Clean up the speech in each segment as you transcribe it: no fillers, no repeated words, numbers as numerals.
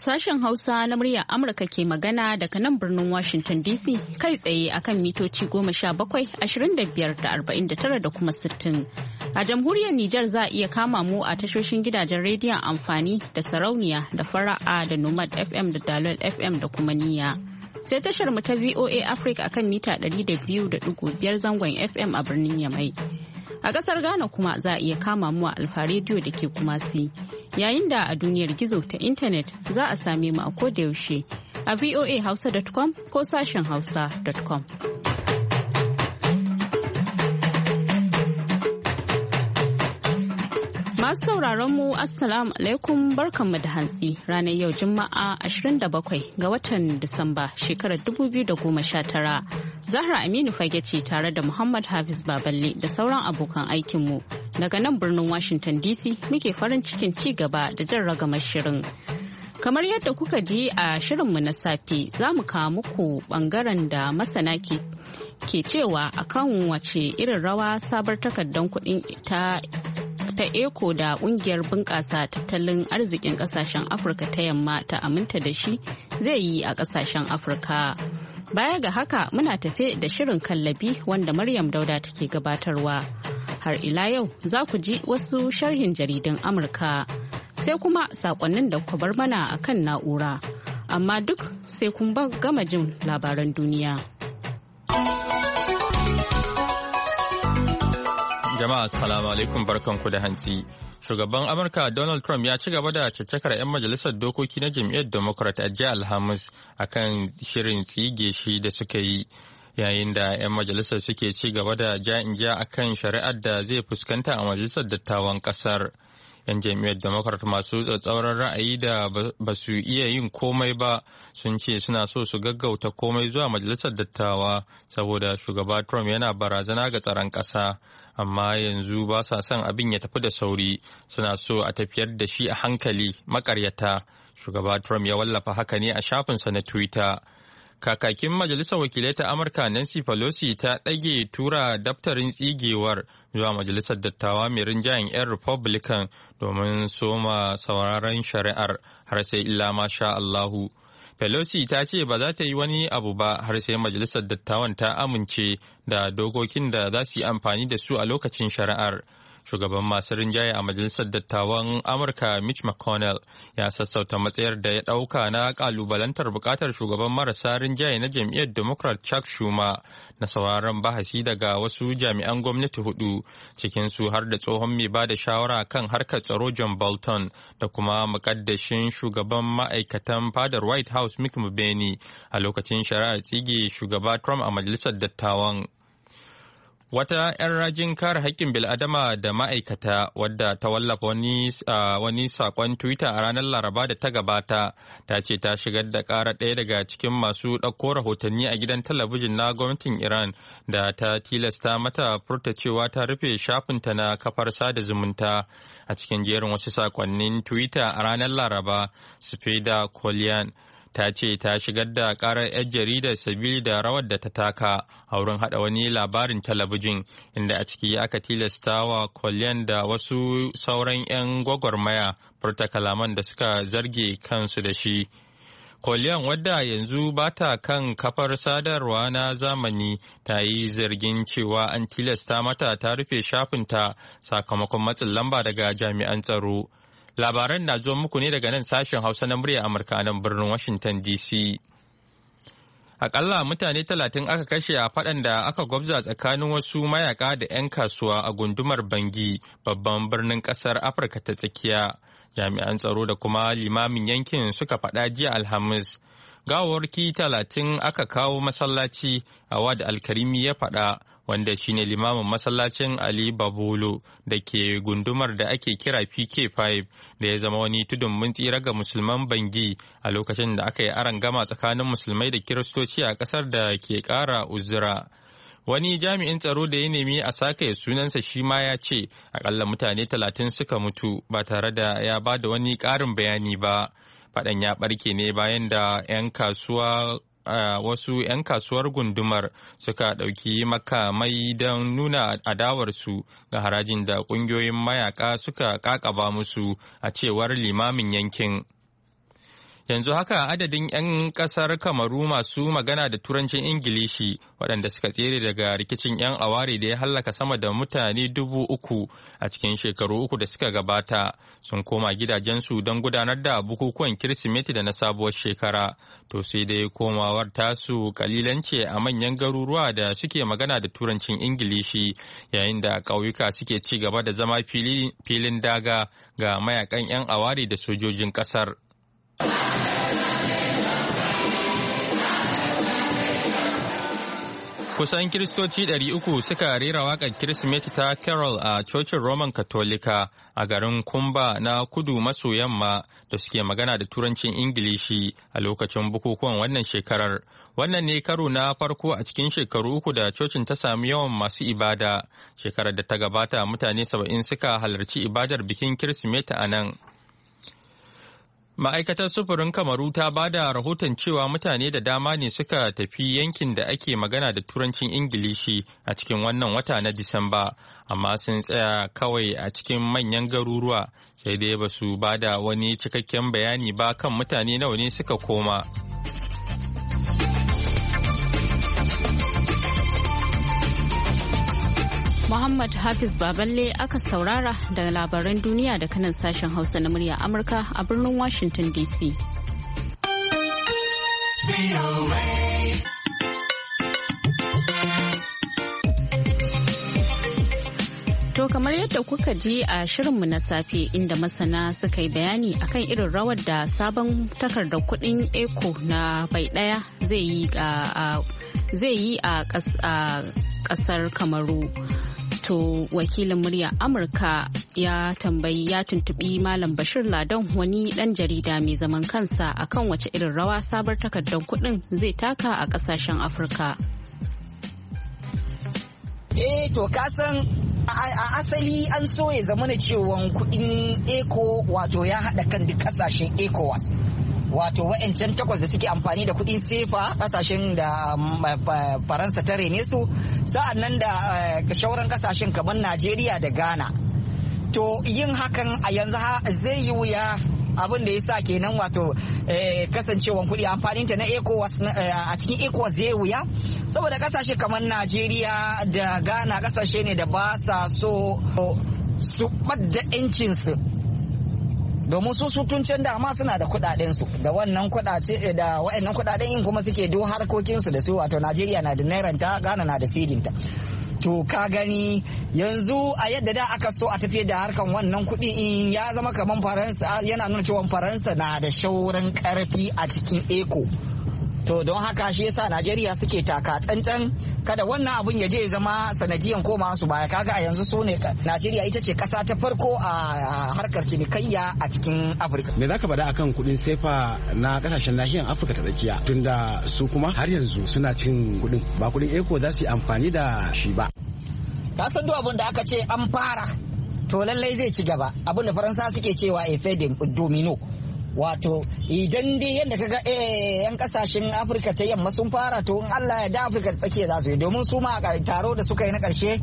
Sashen Hausa na muryar Amurka ke magana daga nan birnin Washington DC kai tsaye akan mitoci 17, 25 da 49 da kuma 60. A jamhuriyar Nijar za a iya kama mu a tashoshin gidajen rediyon amfani da sarauniya da fara'a da Nomad FM da Dalol FM da kuma niyya. Sai tashar mu ta VOA Africa akan mita 200.5 zangon FM a birnin Yamai. A ƙasar Ghana kuma za a iya kama mu a Alfa Radio da ke Kumasi. Yayin da a duniyar gizo ta intanet za a same mu a kodayaushe a voahausa.com ko sashen hausa.com. Masu sauraron mu Assalamu alaikum barkanmu da hantsi ranar yau Juma'a 27 ga watan Disamba shekarar 2019. Zahra Aminu Fage ce tare da Muhammad Hafiz Baballe da sauran abokan aikinmu. Daga nan birnin Washington DC muke farin cikin ci gaba da jan ragamar shirin. Kamar yadda kuka ji a shirinmu na safe za mu kawo muku bangaren da masana ke cewa akan wace irin rawa sabar takardar kuɗin ta eco da kungiyar bunƙasa tattalin arzikin ƙasashen Afirka ta yamma ta aminta da shi zai yi a ƙasashen Afirka. Baya ga haka muna tafe da shirin kallabi wanda Maryam Dauda take gabatarwa. Har ila yau za ku ji wasu sharhin jaridun Amurka sai kuma sakonnin da ku bar mana a kan na'ura. Amma duk sai kun gama jin labaran duniya. Jama'a assalamu alaikum barkanku da hantsi. Shugaban Amurka Donald Trump ya ci gaba da caccakar 'yan majalisar dokoki na jam'iyyar Democrat a jiya Alhamis akan shirin tsige shi da suka yi. Yayin da 'yan majalisar suke ci gaba da ja-in-ja akan shari'ar da zai fuskanta a majalisar dattawan kasar. 'Yan jam'iyyar Democrat masu tsatsauran ra'ayi da ba su iya yin komai ba sun ce suna so su gaggauta komai zuwa majalisar dattawa saboda shugaba Trump yana barazana ga tsaron ƙasa. Amma yanzu ba sa son abin ya tafi da sauri, suna so a tafiyar da shi a hankali makaryata. Shugaba Trump ya wallafa haka ne a shafinsa na Twitter. Kakakin Majalisar Wakilai ta Amurka Nancy Pelosi ta ɗage tura daftarin tsigewar zuwa Majalisar Dattawa mai rinjayen 'yan Republican domin soma sauraron shari'ar har sai illa ma sha Allahu. Pelosi ta ce ba za ta yi wani abu ba har sai Majalisar Dattawan ta amince da dokokin da za su yi amfani da su a lokacin shari'ar. Shugaban masu rinjaye a Majalisar Dattawan Amurka Mitch McConnell ya sassauta matsayar da ya ɗauka na ƙalubalantar buƙatar shugaban marasa rinjaye na jam'iyyar Democrat Chuck Schumer na sauraron bahasi daga wasu jami'an gwamnati hudu, cikinsu har da tsohon mai ba da shawara kan harkar tsaro John Bolton da kuma muƙaddashin shugaban ma'aikatan fadar White House Mick Mulvaney a lokacin shari'ar tsige shugaba Trump a Majalisar Dattawan. Wata 'yan rajin kare haƙƙin bil'adama da ma'aikata wadda ta wallafa wani saƙon Twitter a ranar Laraba da ta gabata ta ce ta shigar da ƙara ɗaya daga cikin masu ɗauko rahotanni a gidan talabijin na gwamnatin Iran da ta tilasta mata furta cewa ta rufe shafinta na kafar sada zumunta. A cikin jerin wasu saƙonnin Twitter a ranar Laraba, Sfeda Kolyan ta ce ta shigar da karar 'yar jaridar sabili da rawar da ta taka a wurin hada wani labarin talabijin inda a ciki aka tilasta wa Kolyan da wasu sauran 'yan gwagwarmaya furta kalaman da suka zarge kansu da shi. Kolyan wadda yanzu ba ta kan kafar sadarwa na zamani ta yi zargin cewa an tilasta mata ta rufe shafinta sakamakon matsin lamba daga jami'an tsaro. Labaran na zuwa muku ne daga nan sashen Hausa na murya Amurka nan birnin Washington DC. Akalla mutane 30 aka kashe a faɗan da aka gwabza tsakanin wasu mayaka da 'yan kasuwa a gundumar Bangi, babban birnin ƙasar Afirka ta tsakiya. Jami'an tsaro da kuma limamin yankin suka faɗa jiya Alhamis. Gawarki 30 aka kawo masallaci, Awad Alkarimi ya faɗa, wanda shine limamin masallacin Ali Babolo da ke gundumar da ake kira PK5 da ya zama wani tudun mun tsira ga musulman Bangi a lokacin da aka yi arangama tsakanin musulmai da kiristoci a ƙasar da ke ƙara uzura. Wani jami'in tsaro da ya nemi a sake sunansa shi ma ya ce akalla mutane 30 suka mutu ba tare da ya ba da wani ƙarin bayani ba. Faɗan ya ɓarke ne bayan da 'yan kasuwa wasu 'yan kasuwar gundumar suka ɗauki makamai don nuna adawarsu ga harajin da ƙungiyoyin mayaka suka ƙaƙaba musu a cewar limamin yankin. Yanzu haka adadin 'yan kasar Kamaru masu magana da turancin Ingilishi waɗanda suka tsere daga rikicin 'yan aware da ya hallaka sama da mutane 3,000 a cikin shekaru 3 da suka gabata sun koma gidajensu don gudanar da bukukuwan Kirsimeti da na sabuwar shekara. To sai dai komawar tasu kalilance a manyan garuruwa da suke magana da turancin Ingilishi yayin da ƙauyuka suke ci gaba da zama filin daga ga mayakan 'yan aware da sojojin ƙasar. Kusan Kiristoci 300 suka rera waƙar Kirsimeti ta Carol a cocin Roman Katolika a garin Kumba na kudu maso yamma da suke magana da turancin Ingilishi a lokacin bukukuwan wannan shekarar. Wannan ne karo na farko a cikin shekaru 3 da cocin ta sami yawan masu ibada. Shekarar da ta gabata mutane 70 suka halarci ibadar bikin Kirsimeti a nan. Ma'aikatar sufurin Kamaru ta ba da rahoton cewa mutane da dama ne suka tafi yankin da ake magana da turancin Ingilishi a cikin wannan wata na Disamba, amma sun tsaya kawai a cikin manyan garuruwa sai dai ba su ba da wani cikakken bayani ba kan mutane nawa ne suka koma. Muhammad Hafiz Baballe aka saurara da labaran duniya da kanan sashen Hausa na murya Amurka a birnin Washington DC. To kamar yadda kuka ji a shirinmu na safe inda masana suka yi bayani akan irin rawar da sabon takardar kuɗin eco na bai ɗaya zai yi a ƙasar Kamaru. To wakilin murya Amurka ya tuntubi Malam Bashir Ladan wani dan jarida mai zaman kansa akan wace irin rawa sabar takardar kuɗin zai taka a ƙasashen Afirka. To kasan a asali an so ya zama da cewa kuɗin eco wato ya haɗa kan duk ƙasashen ECOWAS. Wato wa'ancan 8 da suke amfani da kuɗin sefa kasashen da Faransa ta rene su, sa'an nan da shauran kasashen kamar Najeriya da Ghana. To yin hakan a yanzu zai yi wuya, abin da ya sa kenan wato kasancewan kuɗi amfanin ta na ECOWAS a cikin ECOWAS zai wuya, saboda kasashe kamar Najeriya da Ghana kasashe ne da ba sa so su ɓadda 'yancinsu. Domin su tun can dama suna da kudadensu da wannan kudace da wayannan kudaden in kuma suke duk harkokinsu da su, wato Najeriya na da nairanta, Ghana na da sidinta. To ka gani yanzu a yadda da aka so a tafiye da harkan wannan kuɗi in ya zama kamar Faransa, yana nuna cewa Faransa na da shauran karfi a cikin eco. To don haka shi yasa Najeriya suke taka tsantsan kada wannan abun ya je ya zama sanadiyan koma su baya. Kaga a yanzu su ne Najeriya ita ce kasa ta farko a harkar cinikayya a cikin Afirka. Me zaka faɗa akan kuɗin sefa na kasashen nahiyar Afirka ta tsakiya, tunda su kuma har yanzu suna cin kuɗin ba kuɗin eco za su yi amfani da shi ba. Ka san duk abin da aka ce an fara to lallai zai ci gaba, abin da Faransa suke cewa effet domino. Wato idan dai yadda kaga yan kasashen Afirka ta yamma sun fara, to in Allah ya da Afirka ta tsakiya za su yi, domin su ma a taro da suka yi na karshe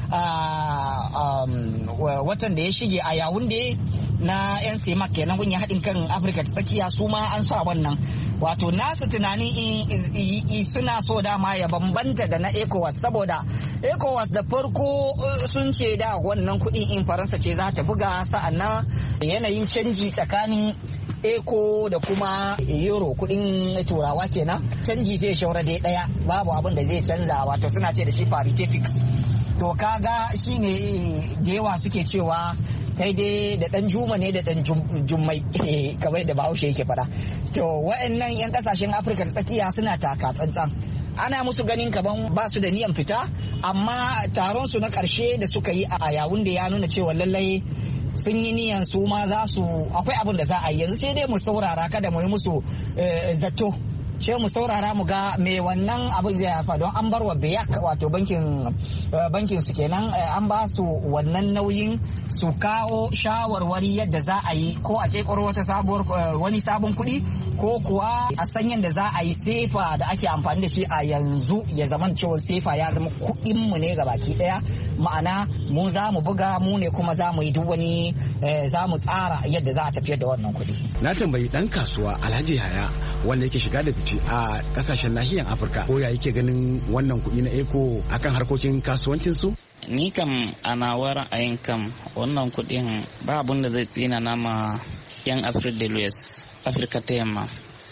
watan da ya shige a Yawunde na yan semak kenan kun haɗin kan Afirka ta tsakiya, su ma an sa wannan. Wato nasu tunani suna so dama ya bambanta da na ECOWAS, saboda ECOWAS da farko sun ce da wannan kuɗin in Faransa ce za ta buga, sa'annan yanayin canji tsakanin eco da kuma euro kudin turawa kenan, canji zai shaura daya babu abin da zai canza, wato suna ce da shi parity fix. To kaga shine da yawa suke cewa kai dai da dan juma ne da dan jummai kamar da Bahaushe yake fada. To wa'annan yan kasashen Afirka ta tsakiya suna taka tsantsan, ana musu ganin kaman ba su da niyan fita, amma taron su na karshe da suka yi a Yawunde ya nuna cewa lallai sun yi niyan su ma za su akwai abin da za a yi. Yanzu sai dai mu saurara, kada mu yi musu zato, ce mu saurara mu ga me wannan abin zai hafa, don an bar wa BEAC wato bankin su kenan, an ba su wannan nauyin su kawo shawarwari yadda za a yi, ko a kekoro wata sabuwar wani sabon kuɗi ko kuwa a san yadda za a yi sefa da ake amfani da shi a yanzu ya zama cewa sefa ya zama kuɗinmu ne ga baki ɗaya, ma'ana mu za mu buga mu ne kuma za mu yi duk wani za mu tsara yadda za a tafiyar da wannan kuɗi. Na tambayi ɗan kasuwa Alhaji Yahaya wanda yake shiga da fice a ƙasashen nahiyar Afirka ko ya yake ganin wannan kuɗi na eco akan harkokin kasuwancin su? Ni kam a nawa ra'ayin kam wannan kuɗin ba abun da zai tsina nama 'yan Afirka ta yamma.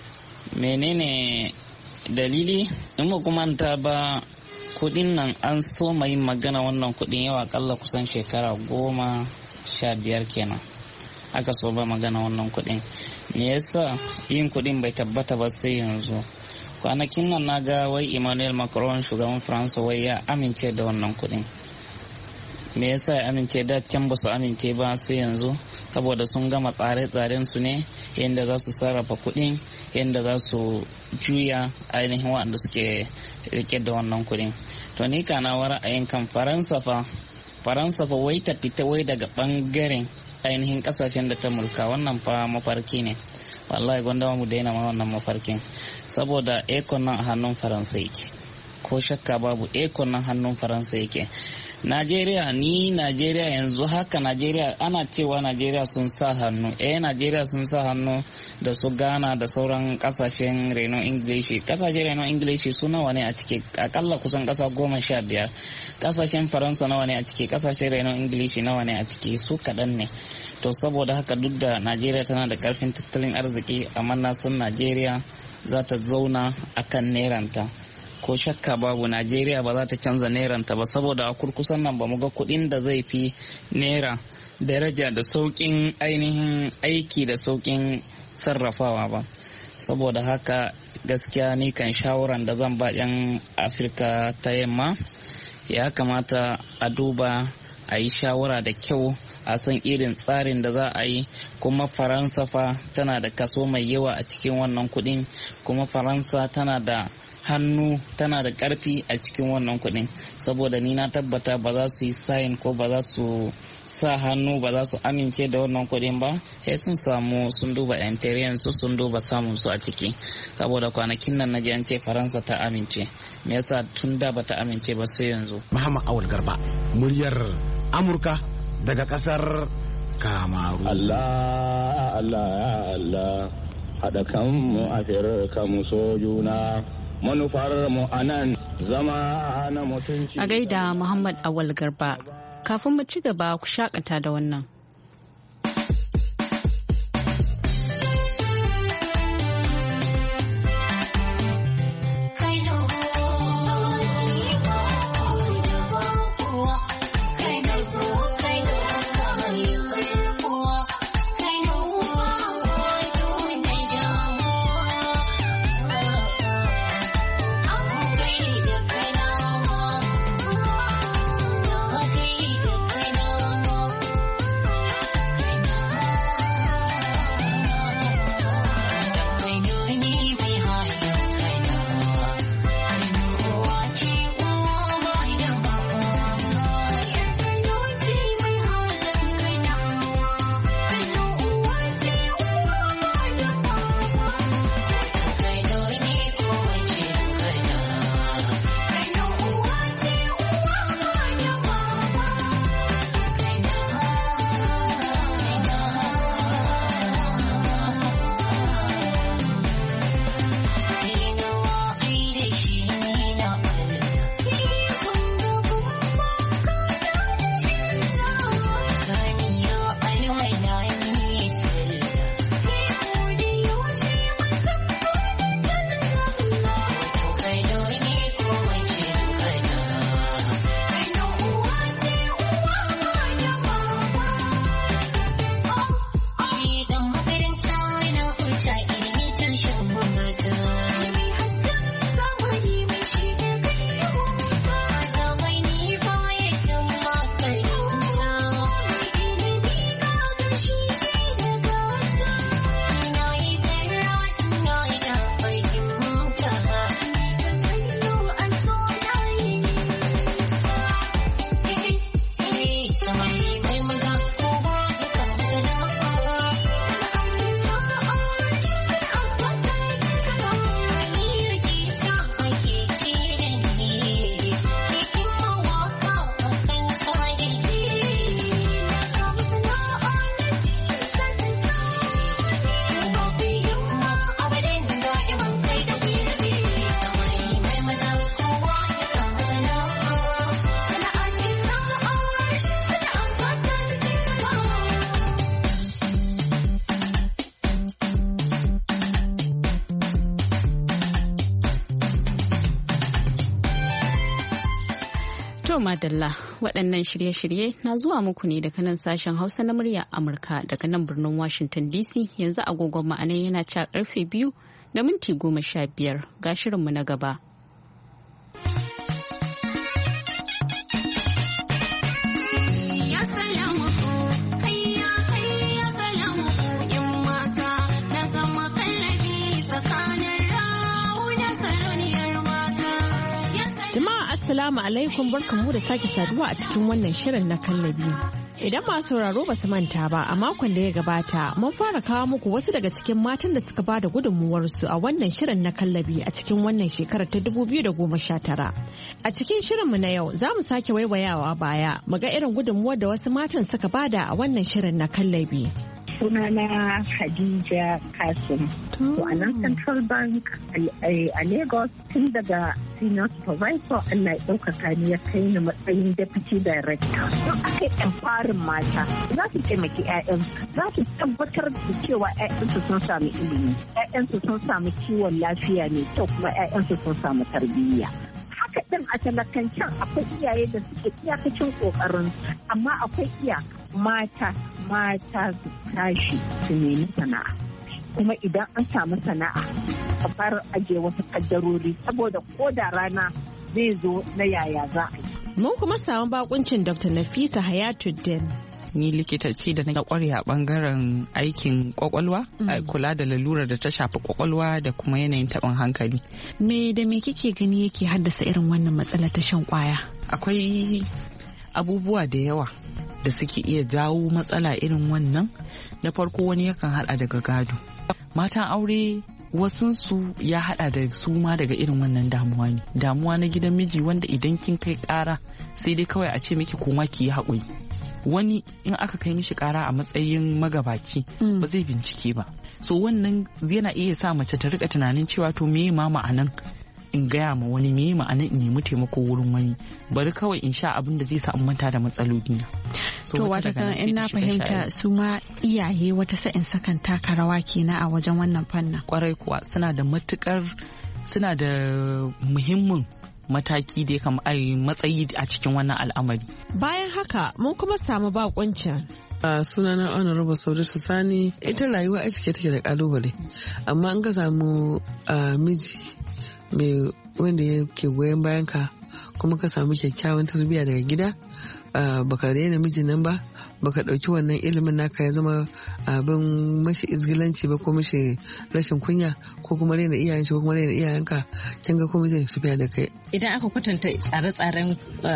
Menene dalili? In ba kuma ta ba kuɗin nan an so mai magana wannan kuɗin yawa akalla kusan shekara 15 kenan aka so ba magana wannan kuɗin. Me yasa yin kuɗin bai tabbata ba sai yanzu? Kwanakin nan na ga wai Emmanuel Macron shugaban Faransa wai ya amince da wannan kuɗin. Me yasa ya amince? Da can ba su amince ba sai yanzu, saboda sun gama tsare-tsaren su ne yadda za su sarrafa kuɗin, yadda za su juya ainihin waɗanda suke rike da wannan kuɗin. To ni kana wa ra'ayin kan Faransa fa wai ta fita wai daga bangaren ainihin kasashen da ta mulka, wannan fa mafarki ne. Wallahi gwanda mu daina ma wannan mafarkin, saboda ekon nan a hannun Faransa yake, ko shakka babu ekon nan hannun Faransa yake. Najeriya yanzu haka ana cewa Najeriya sun sa hannu. Najeriya sun sa hannu da su Ghana da sauran kasashen renon Ingilishi. Kasashen renon Ingilishi su nawa ne a ciki? Akalla kusan kasa 15. Kasashen Faransa nawa ne a ciki? Kasashen renon Ingilishi nawa ne a ciki? Su kaɗan ne. To saboda haka duk da Najeriya tana da karfin tattalin arziki, amma na san Najeriya za ta zauna akan neranta. Ko shakka babu Najeriya ba za ta canza neranta ba, saboda a kurkusan nan ba mu ga kuɗin da zai fi naira daraja da sauƙin ainihin aiki da sauƙin sarrafawa ba. Saboda haka gaskiya ni kan shawaran da zan ba 'yan Afirka ta yamma, ya kamata a duba a yi shawara da kyau, a san irin tsarin da za a yi. Kuma Faransa fa tana da kaso mai yawa a cikin wannan kuɗin, kuma Faransa tana da hannu, tana da karfi a cikin wannan kuɗin, saboda ni na tabbata ba za su yi sayin ko ba za su sa hannu, ba za su amince da wannan kuɗin ba sai sun duba interior su, sun duba samun su a ciki. Saboda kwanakin nan na ji an ce Faransa ta amince. Me yasa tun da ba ta amince ba sai yanzu? Muhammad Awal Garba, muryar Amurka daga kasar Kamaru. Allah Allah Allah, haɗa kanmu Afirka mu so juna. Manufar mu anan zama na mutunci. A gaida Muhammad Awal Garba. Kafin mu ci gaba ku shakata da wannan. To madalla waɗannan shirye-shirye na zuwa muku ne daga nan sashen Hausa na murya Amurka daga nan birnin Washington DC yanzu agogon ma'anan yana ca karfe 2:15 ga shirinmu na gaba. Assalamu alaikum, barkanmu da sake saduwa a cikin wannan shirin na kallabi. Idan masu sauraro ba su manta ba, a makon da ya gabata mun fara kawo muku wasu daga cikin matan da suka bada gudunmuwarsu a wannan shirin na kallabi a cikin wannan shekarar ta 2019. A cikin shirinmu na yau za mu sake waiwayawa baya mu ga irin gudunmuwar da wasu matan suka bada a wannan shirin na kallabi. Sunana Khadija Kasim. To a nan Central Bank a Lagos tun daga Senior Supervisor Allah ya ɗaukaka ni ya kai ni matsayin Deputy Director. Don aka yi empowerin mata za su taimaki 'ya'yansu, za su tabbatar da cewa 'ya'yansu sun samu ilimi, 'ya'yansu sun samu kiwon lafiya mai kyau kuma 'ya'yansu sun samu tarbiyya. Haka ɗin a talakancin akwai iyaye da suke iyakacin ƙoƙarin amma akwai mata su tashi su nemi sana'a kuma idan an samu sana'a a fara ajiye wasu kaddarori saboda ko da rana zai zo na yaya za a yi. Mun kuma samu bakuncin Dr. Nafisa Hayatuddin. Ni likita ce da na kware a bangaren aikin kwakwalwa, kula da lalurar da ta shafi kwakwalwa da kuma yanayin taɓin hankali. Me da me kike gani yake haddasa irin wannan matsala ta shan kwaya? Akwai abubuwa da yawa da suke iya jawo matsala irin wannan. Na farko wani yakan hada daga gado. Matan aure wasunsu ya hada da su ma daga irin wannan damuwa ne. Damuwa na gidan miji wanda idan kin kai kara sai dai kawai a ce miki koma ki yi haƙuri. Wani in aka kai mishi kara a matsayin magabaci ba zai bincike ba. So wannan yana iya sa mace ta rika tunanin cewa to me ma ma'anan in gaya ma wani me ma'anan in nemi taimako wurin wani, bari kawai in sha abin da zai sa in manta da matsaloli na. To wata kan in na fahimta su ma iyaye wata sa'in sakan taka rawa kenan a wajen wannan fannin. Kwarai kuwa suna da muhimmin mataki da ya kama matsayi a cikin wannan al'amari. Bayan haka mun kuma samu bakuncin sunana Honorable Saudatu Sani. Ita rayuwa a cike take da kalubale, amma in ka samu miji mai wanda yake goyon bayan ka kuma ka samu kyakkyawan tarbiyya daga gida, baka daina mijin nan ba, baka dauki wannan ilimin naka ya zama abin mashi izgilanci ba ko mashi rashin kunya ko kuma raina iyayen shi ko kuma raina iyayenka, kin ga komai zai tafiya da kai. Idan aka kwatanta tsare-tsaren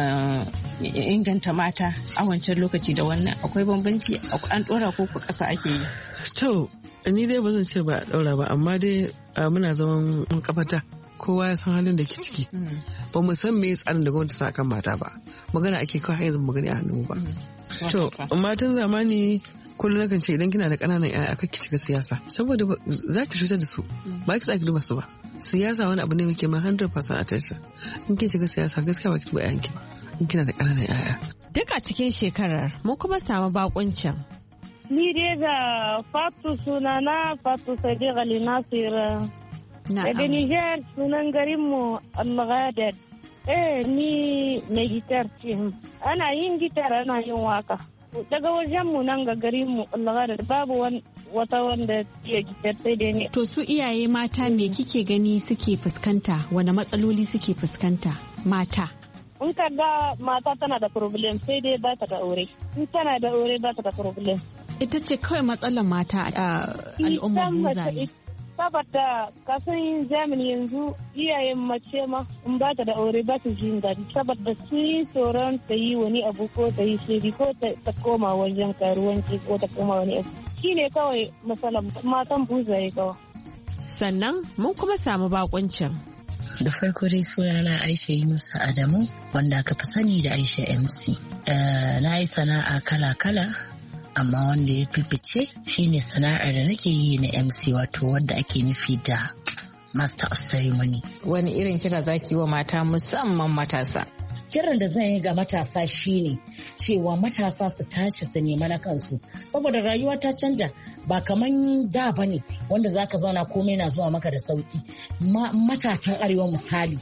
inganta mata a wancan lokaci da wannan, akwai bambanci, an dora ko kasa ake yi? To ni dai ba zan ce ba a daura ba, amma dai muna zaman kafata. Kowa ya san halin da ke ciki. Ba mu san me tsarin da gwamnati sa kan mata ba. Magana ake kawai yanzu magana a hannu ba. To matan zamani kullum nakan ce idan kina da ƙananan ƴaƴa kake shiga siyasa saboda za ki cutar da su, ba ki tsaki duba su ba. Siyasa wani abu ne muke ma 100% attention. In kin shiga siyasa gaskiya ba ki duba ƴaƴanki ba in kina da ƙananan ƴaƴa. Duk a cikin shekarar mun kuma samu bakuncin. Ni dai ga Fatu sunana Fatu Sadiq Ali Nasir. Daga Nijar sunan garinmu Al-Ghadad. Ni mai gitar ce. Ana yin gitar ana yin waka. Daga wajenmu nan ga garinmu Al-Ghadad babu wata wanda ya gitar sai dai ne. To su iyaye mata me kike gani suke fuskanta? Wane matsaloli suke fuskanta mata? In ka ga mata tana da problem sai dai ba ta da aure. In tana da aure ba ta da problem. Ita ce kawai matsalar mata a al'ummar buzaye. Saboda kasan zamani yanzu iyayen mace ma in ba ta da aure ba ta jin daɗi saboda su yi tsoron ta yi wani abu ko ta yi shiri ko ta koma wajen karuwanci ko ta koma wani abu. Shi ne kawai matsalar matan buzaye kawai. Sannan mun kuma samu bakuncin. Da farko dai sunana Aisha Yunusa Adamu wanda aka fi sani da Aisha MC. Na yi sana'a kala-kala. Amma wanda ya fifice shine sana'ar da nake yi na MC, wato wadda ake nufi da Master of Ceremony. Wani irin kira zaki wa mata musamman matasa? Kiran da zan yi ga matasa shine cewa matasa su tashi su nema na kansu, saboda rayuwa ta canja ba kaman da bane wanda zaka zauna komai na zuwa maka da sauki. Matasan arewa misali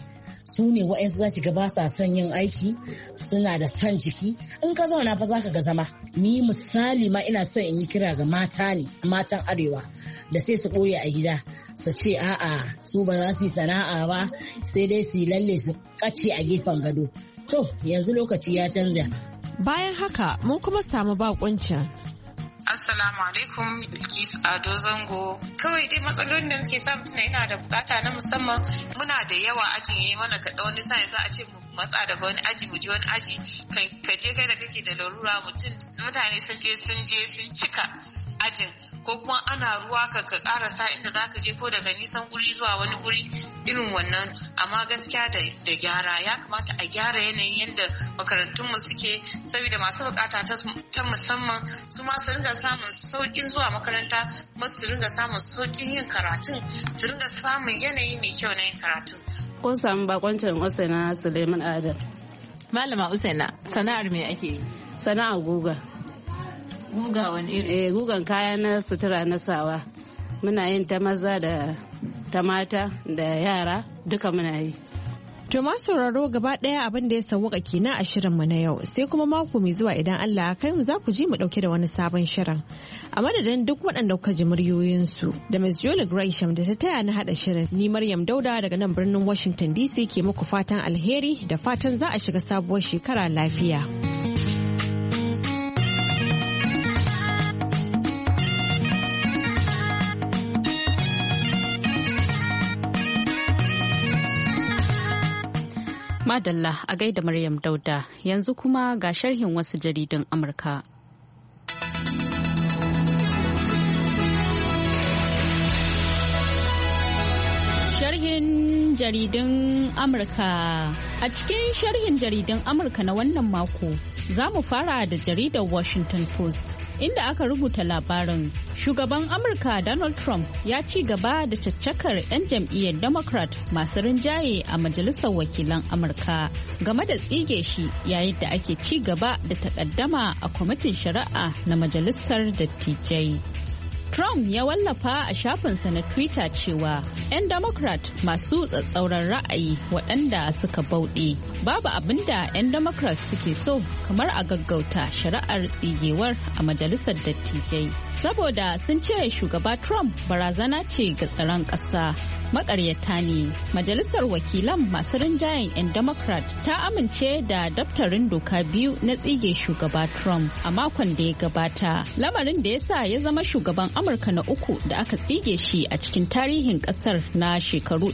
su ne wa'yansu za ki ga ba sa son yin aiki, suna da son jiki. In ka zauna fa za ka ga zama. Ni misali ma ina son in yi kira ga mata ne, matan arewa da sai su ɓoye a gida su ce a'a su ba za su yi sana'a ba sai dai su yi lalle su kace a gefen gado. To yanzu lokaci ya canza. Bayan haka mun kuma samu bakuncin. Assalamu alaikum, Bilkis Ado Zango. Kawai dai matsalolin da nake samu tuna ina da bukata na musamman, muna da yawa ajin yayi mana kaɗa wani sa'in za a ce mu matsa daga wani aji mu je wani aji, ka je kai da kake da larura mutane sun cika ajin, ko kuma ana ruwa ka karasa inda zaka je ko daga nisan guri zuwa wani guri irin wannan. Amma gaskiya da gyara, ya kamata a gyara yanayin yadda makarantunmu suke, saboda masu bukata ta musamman su ma su ringa samun saukin zuwa makaranta, kuma su ringa samun saukin yin karatun, su ringa samun yanayi mai kyau na yin karatun. Kun samu bakoncin Usaina Suleiman Adam. Malama Usaina, sana'ar me ake yi? Sana'ar guga. Guga wani iri? Gugan kaya na sutura na sawa. Muna yin ta maza da ta mata da yara duka muna yi. To ma sauraro gaba ɗaya abin da ya sauwaka kenan a shirinmu na yau, sai kuma mako mai zuwa idan Allah ya kai mu za ku ji mu ɗauke da wani sabon shirin. A madadin duk waɗanda kuka ji muryoyinsu da Ms. Julie Gresham da ta taya na haɗa shirin, ni Maryam Dauda daga nan birnin Washington DC ke muku fatan alheri da fatan za a shiga sabuwar shekara lafiya. Madalla a gaida Maryam Dauda, yanzu kuma ga sharhin wasu jaridun Amurka. Sharhin jaridun Amurka. A cikin sharhin jaridun Amurka na wannan mako, za mu fara da jaridar Washington Post, inda aka rubuta labarin shugaban Amurka Donald Trump ya ci gaba da caccakar 'yan jam'iyyar Democrat masu rinjaye a Majalisar Wakilan Amurka game da tsige shi yayin da ake ci gaba da takaddama a kwamitin shari'a na Majalisar Dattijai. Trump ya wallafa a shafinsa na Twitter cewa 'yan Democrat masu tsatsauran ra'ayi waɗanda suka bauɗe babu abin da 'yan Democrat suke so kamar a gaggauta shari'ar tsigewar a Majalisar Dattijai. Saboda sun ce shugaba Trump barazana ce ga tsaron ƙasa. Maƙaryata ne. Majalisar Wakilan masu rinjayen 'yan Democrat ta amince da daftarin doka biyu na tsige shugaba Trump a makon da ya gabata. Lamarin da ya sa ya zama shugaban Amurka na uku da aka tsige shi a cikin tarihin kasar na shekaru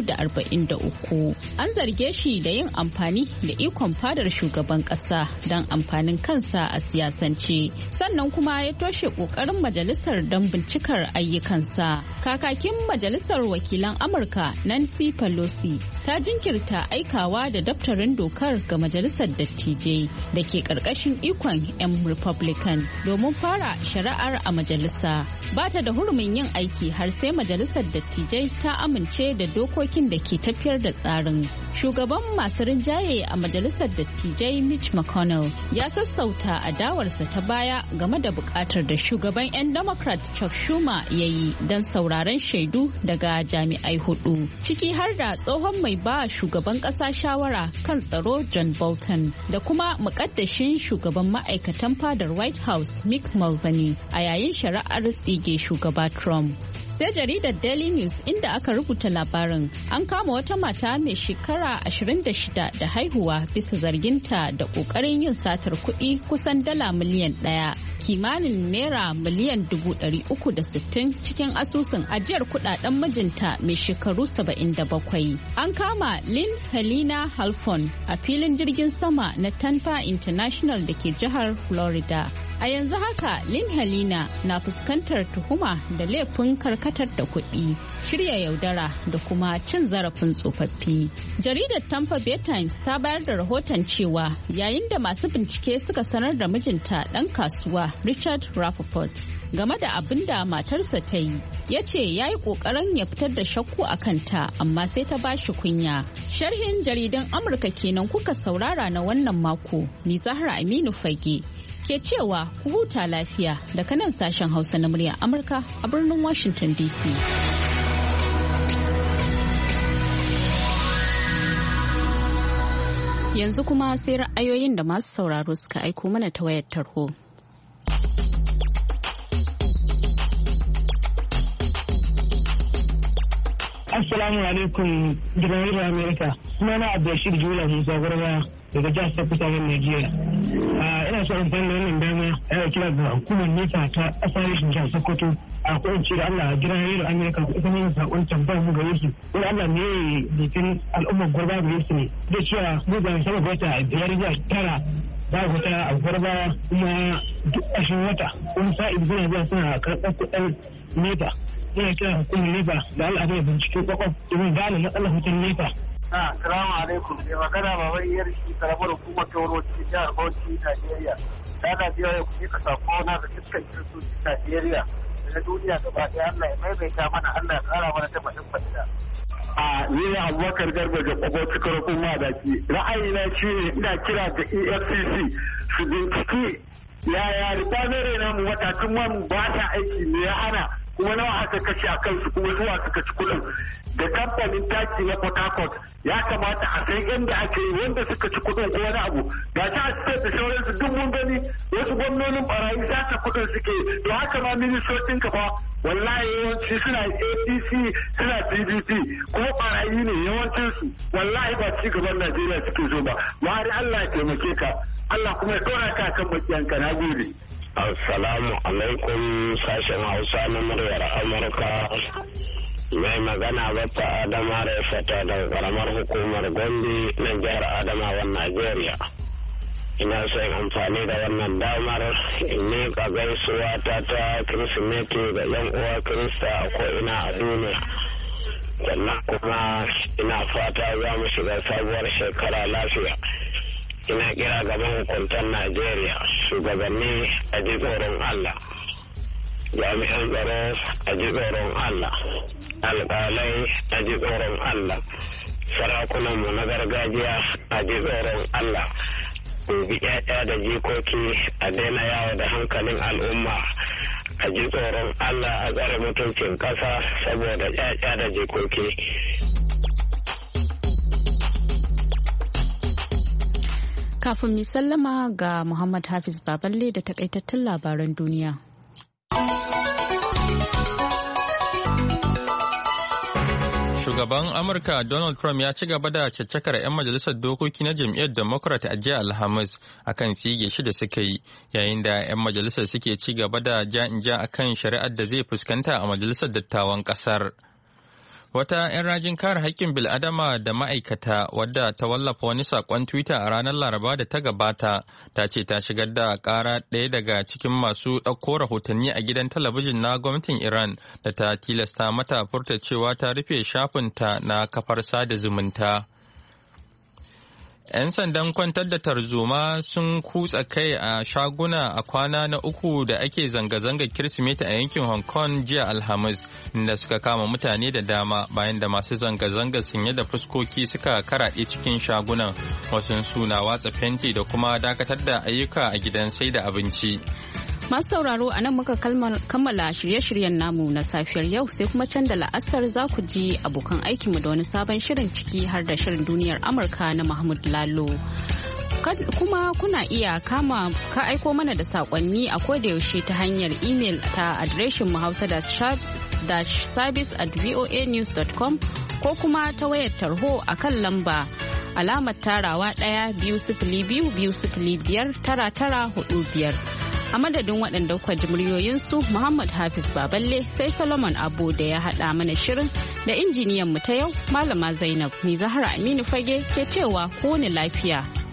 243. An zarge shi da yin amfani da ikon fadar shugaban kasa don amfanin kansa a siyasance. Sannan kuma ya toshe kokarin majalisar don bincikar ayyukansa. Kakakin majalisar wakilan Amurka Nancy Pelosi ta jinkirta aikawa da daftarin dokar ga majalisar dattijai da ke karkashin ikon 'yan Republican domin fara shari'ar a majalisa. Ba ta da hurumin yin aiki har sai majalisar dattijai ta amince da dokokin da ke tafiyar da tsarin. Shugaban masu rinjaye a majalisar dattijai Mitch McConnell ya sassauta adawarsa ta baya game da bukatar da shugaban 'yan Democrat Chuck Schumer ya yi don sauraron shaidu daga jami'ai hudu, ciki har da tsohon mai ba shugaban kasa shawara kan tsaro John Bolton da kuma mukaddashin shugaban ma'aikatan fadar White House Mick Mulvaney a yayin shari'ar tsige shugaba Trump. Sai jaridar Daily News inda aka rubuta labarin an kama wata mata mai shekara 26 da haihuwa bisa zarginta da kokarin yin satar kuɗi kusan dala miliyan 1, kimanin naira miliyan 360 cikin asusun ajiyar kudaden mijinta mai shekaru 77. An kama Lynn Helena Halfon a filin jirgin sama na Tampa International da ke jihar Florida. A yanzu haka Lynn Helena na fuskantar tuhuma da laifin karkatar da kuɗi, shirya yaudara da kuma cin zarafin tsofaffi. Jaridar Tampa Bay Times ta bayar da rahoton cewa yayin da masu bincike suka sanar da mijinta ɗan kasuwa Richard Rappaport game da abin da matarsa ta yi, ya ce ya yi ƙoƙarin ya fitar da shakku a kanta amma sai ta ba shi kunya. Sharhin jaridan Amurka kenan kuka saurara na wannan mako. Ni Zahra Aminu Fage ke cewa ku huta lafiya daga nan sashen Hausa na muryar Amurka a birnin Washington DC. Yanzu kuma sai ra'ayoyin da masu sauraro suka aiko mana ta wayar tarho. Assalamu alaikum gidan Radio America. Sunana Abdulrashid Jula Musa Garba daga jihar Sokoto na Najeriya. Ina so in fara wannan dama ya kira ga hukumar NEPA ta kasar jihar Sokoto. A ko in ce da Allah gidan Radio America ko ita ne sakon tambayar mu gare su. Ko Allah ne bikin al'ummar Garba gare su ne. Da cewa mu ga sama wata 5-9 za ku ta a Garba kuma duk ƙarshen wata wani sa'id suna karɓar kuɗin NEPA. Ina kira hukumar NEPA da Allah zai bincike kwakwaf domin gane matsalar hutun NEPA. Salamu alaikum. Mai magana babar iyar shi karamar hukumar Toro cikin jihar Bauchi, Najeriya. Ta Najeriya ya kuɗi ka sako na da dukkan kiristocin Najeriya da na duniya gaba ɗaya. Allah ya maimaita mana, Allah ya ƙara mana ta faɗin fadida. Ni ne Abubakar Garba da Kwabo cikin hukuma da ke. Ra'ayina shi ne ina kira da EFCC su bincike yaya ribanare namu matakan mu ba ta aiki me ya hana kuma nawa aka kashe a kansu kuma zuwa suka ci kudin da kamfanin taki na Port Harcourt ya kamata a san inda ake yi wanda suka ci kudin ko wani abu ga ta a cikin da sauransu duk mun gani wasu gwamnonin barayi za ta kudin suke to haka ma ministocin ka fa wallahi yawanci suna APC suna PDP kuma barayi ne yawancinsu wallahi ba ci gaban Najeriya suke so ba har Allah ya taimake ka Allah kuma ya dora ka kan makiyanka. Na gode. Assalamu alaikum sashen Hausa na muryar Amurka. Mai magana Baffa Adama da fata daga karamar hukumar Gombe na jihar Adamawan Najeriya. Ina son amfani da wannan damar in miƙa gaisuwa ta Kirsimeti ga 'yan uwa Kirista a ko'ina a duniya. Sannan kuma ina fata za mu shiga sabuwar shekara lafiya. Ina kira ga mahukuntan Najeriya, shugabanni a ji tsoron Allah, jami'an tsaro a ji tsoron Allah, alƙalai a ji tsoron Allah, sarakunanmu na gargajiya a ji tsoron Allah, gobe ƴaƴa da jikoki a daina yawo da hankalin al'umma, a ji tsoron Allah a tsare mutuncin ƙasa saboda ƴaƴa da jikoki. Kafin mi sallama ga Muhammad Hafiz Baballe da takaitattun labaran duniya. Shugaban Amurka Donald Trump ya ci gaba da caccakar 'yan majalisar dokoki na jam'iyyar Democrat a jiya Alhamis akan tsige shi da suka yi, yayin da 'yan majalisar suke ci gaba da ja-in-ja akan shari'ar da zai fuskanta a majalisar dattawan kasar. Wata 'yan rajin kare haƙƙin bil'adama da ma'aikata wadda ta wallafa wani saƙon Twitter a ranar Laraba da ta gabata ta ce ta shigar da ƙara ɗaya daga cikin masu ɗauko rahotanni a gidan talabijin na gwamnatin Iran da ta tilasta mata furta cewa ta rufe shafinta na kafar sada zumunta. 'Yan sandan kwantar da tarzoma sun kutsa kai a shaguna a kwana na uku da ake zanga-zangar Kirsimeti a yankin Hong Kong jiya Alhamis, inda suka kama mutane da dama bayan da masu zanga-zangar sanye da fuskoki suka karaɗe cikin shagunan, wasu suna watsa fenti da kuma dakatar da ayyuka a gidan sai da abinci. Masu sauraro a nan muka kammala shirye-shiryen namu na safiyar yau, sai kuma can da la'asar za ku ji abokan aikinmu da wani sabon shirin ciki har da shirin duniyar Amurka na Mahmud Lalo. Kuma kuna iya ka aiko mana da saƙonni a kodayaushe ta hanyar imel ta adireshin mu hausa-service@voanews.com ko kuma ta wayar tarho a kan lamba alamar tarawa 1-202-205-9945. A madadin waɗanda kuka ji muryoyinsu Muhammad Hafiz Baballe sai Solomon Abu da ya haɗa mana shirin da injiniyan mu ta yau Malama Zainab ni Zahra Aminu Fage ke cewa ku ni lafiya.